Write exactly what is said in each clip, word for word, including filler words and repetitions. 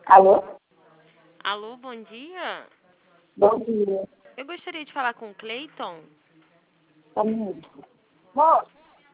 Alô? Alô, bom dia. Bom dia. Eu gostaria de falar com o Cleiton. Tá muito. Moço.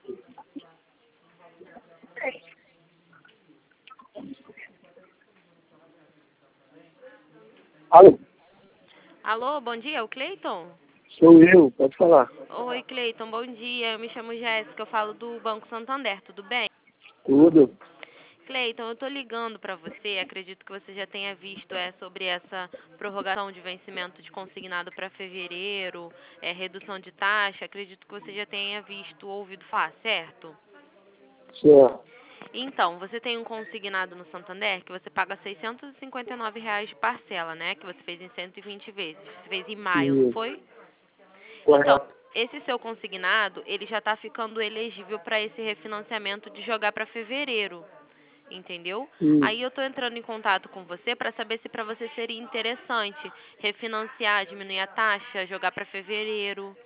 Alô? Alô, bom dia, é o Cleiton? Sou eu, pode falar. Oi, Cleiton, bom dia. Eu me chamo Jéssica, eu falo do Banco Santander, tudo bem? Tudo? Cleiton, eu tô ligando para você, acredito que você já tenha visto é, sobre essa prorrogação de vencimento de consignado para fevereiro, é, redução de taxa, acredito que você já tenha visto ou ouvido falar, certo? Certo. Então, você tem um consignado no Santander que você paga seiscentos e cinquenta e nove reais de parcela, né? Que você fez em cento e vinte vezes. Você fez em maio, não Isso. foi? Então, Correto. esse seu consignado, ele já está ficando elegível para esse refinanciamento de jogar para fevereiro, entendeu? Aí Isso. eu estou entrando em contato com você para saber se para você seria interessante refinanciar, diminuir a taxa, jogar para fevereiro.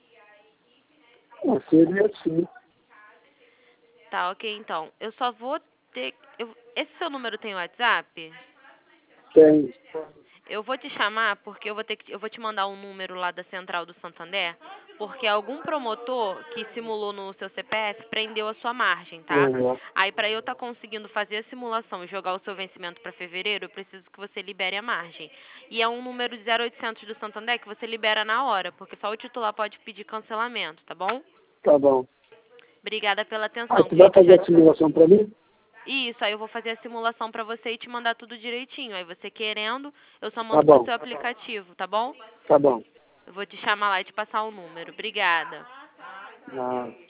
Ah, seria sim. Tá, ok, então. Eu só vou ter... eu- Esse seu número tem WhatsApp? Tem. Eu vou te chamar porque eu vou ter que, eu vou te mandar um número lá da Central do Santander, porque algum promotor que simulou no seu C P F prendeu a sua margem, tá? Uhum. Aí para eu estar conseguindo fazer a simulação e jogar o seu vencimento para fevereiro, eu preciso que você libere a margem. E é um número de zero oitocentos do Santander que você libera na hora, porque só o titular pode pedir cancelamento, tá bom? Tá bom. Obrigada pela Ah, atenção, tu vai Cleiton. Já fazer a te... simulação pra mim? Isso, aí eu vou fazer a simulação para você e te mandar tudo direitinho. Aí você querendo, eu só Tá mando pro bom. seu aplicativo, tá bom? Tá bom. Eu vou te chamar lá e te passar o número. Obrigada. Ah.